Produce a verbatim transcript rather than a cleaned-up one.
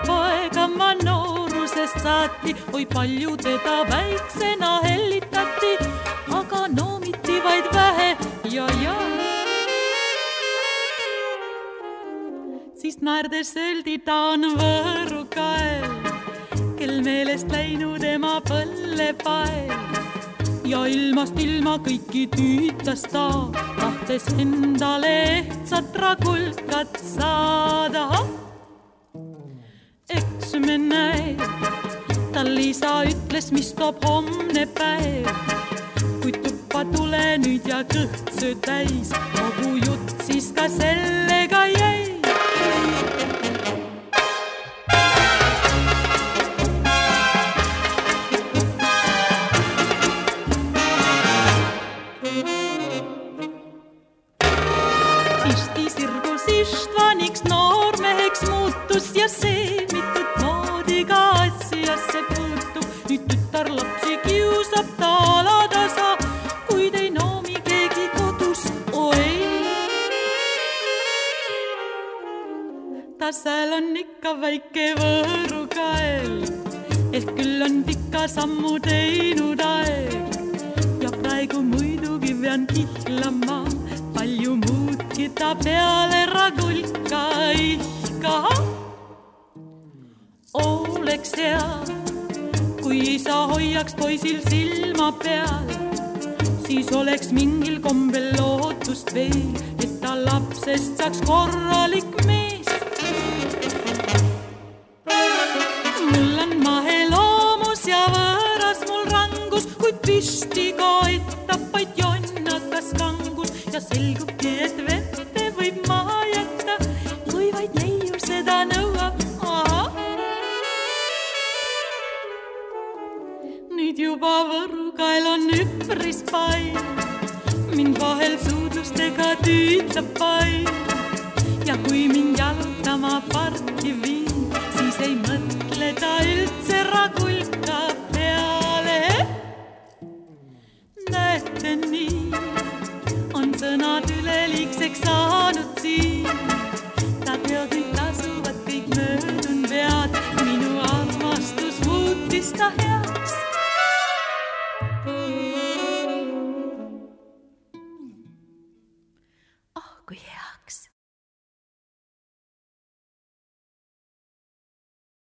poega ma noorusest saati, oi palju teda väiksena hellitati, aga noomiti vaid vähe ja ja. Siis naerdes öeldi, ta on võõrukael, kel meelest läinud ema põllepael. Ja ilmast ilma kõiki tüütas ta, tahtes endale ehtsat ragulkat saada. Eks me näe, tal isa ütles, mis toob homne päev. Kui tuppa tule nüüd ja kõht söö täis, kogu jutt siis ka sellega jäi. Isti sirgus Ištvaniks noormeheks muutus ja see mitut moodiga asjasse puutub. Nüüd tütar lapsi kiusab ta alatasa, kuid ei noomi keegi kodus, oi. Ta seal on ikka väike võõrukael, ehk küll on pika sammu teinud aeg. Ja praegu muidugi pean kihlama, palju muudki ta peale ragulka ihka. Oleks hea, kui isa hoiaks poisil silma peal, siis oleks mingil kombel lootust veel, et ta lapsest saaks korralik mees. Mul on mahe loomus ja võõras mul rangus, kuid püsti koetab vaid jonnakas kangus ja selgubki, et vette võib maha jätta, kui vaid neiu seda nõuab. Aha. Nüüd juba võõrukael on üpris pain, mind vahel suudlustega tüütab pain. Ja kui mind jalutama parki viin, siis ei mõelda